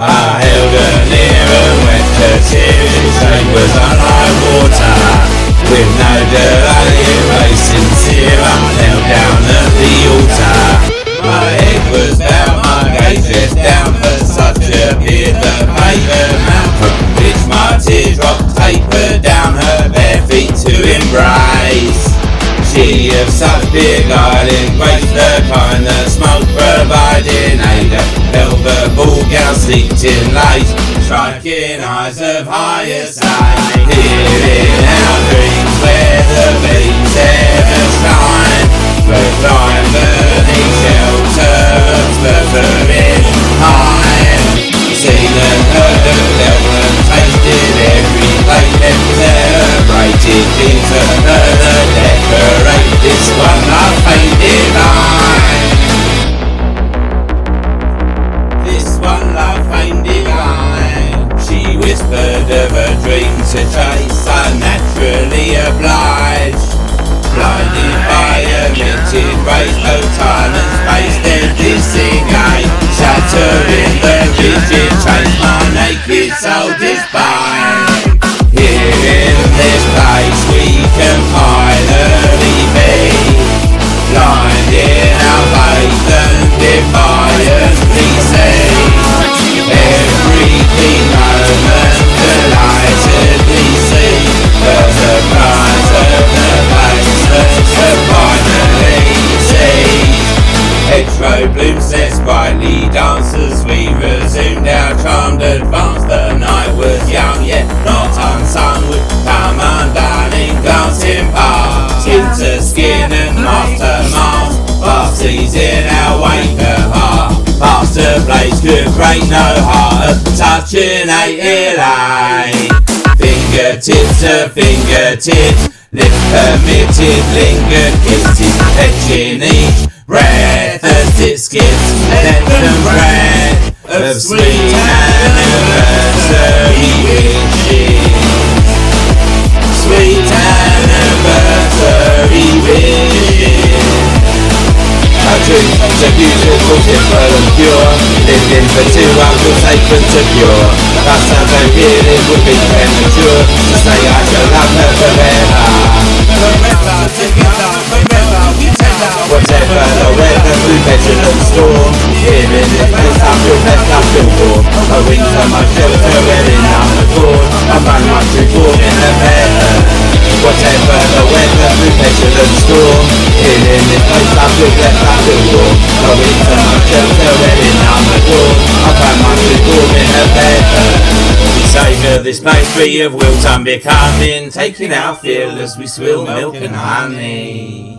I held her near and wept her tears. It was unlike water, with no delay, very sincere. I knelt down at the altar. My head was bowed, my gaze dressed down, for such appeared the pagan mount from which my teardrops tapered down her bare feet to embrace. She of such beguiling grace, the kind that smoke providing aid, velvet ball gown steeped in lace, striking eyes of higher sight. Here in our dreams where the beams ever shine, recline beneath shelter of spluttering pine. Seen and heard of Delron, tasted every plate left celebrated, into further decorate this one love fame divine. This one love fame divine. She whispered of her dream to chase, unnaturally obliged, blinded by a minted race, no time and space, then disengaged, shattering the rigid chains my naked soul despise. Here in this place we can finally be, blind in our faith and defiantly see every key moment, delightedly see the surprise of the place that finally sees. Hetero blooms set sprightly dancers, we resumed our charmed advance. The night was young yet not unsung, would come undone in glancing past, skin to skin and mast to mast, fast seas in our wake apart. Past a place could break no heart of touching a elate. Fingertips to fingertips, lips permitted, lingered kisses, etching each breath as it skips, length and breadth of sweet anniversary wishes. Sweet anniversary wishes. Our truth so beautiful, simple and pure, living for two uncles, sacred to pure. That sounds so feeling would be premature to say I shall love her forever. Forever together, forever we tender. Whatever the weather, through petulant storm, here in this place I feel blessed, I feel warm. My wings are my shelter, wearing down the cord, I find my true form in the feather. Whatever the weather, through petulant storm, here in this place I feel blessed, I feel warm. My wings are my shelter, wearing down the cord, I find my true form in the feather. We savour this place free of wilt unbecoming, taking our fill as we swill milk and honey.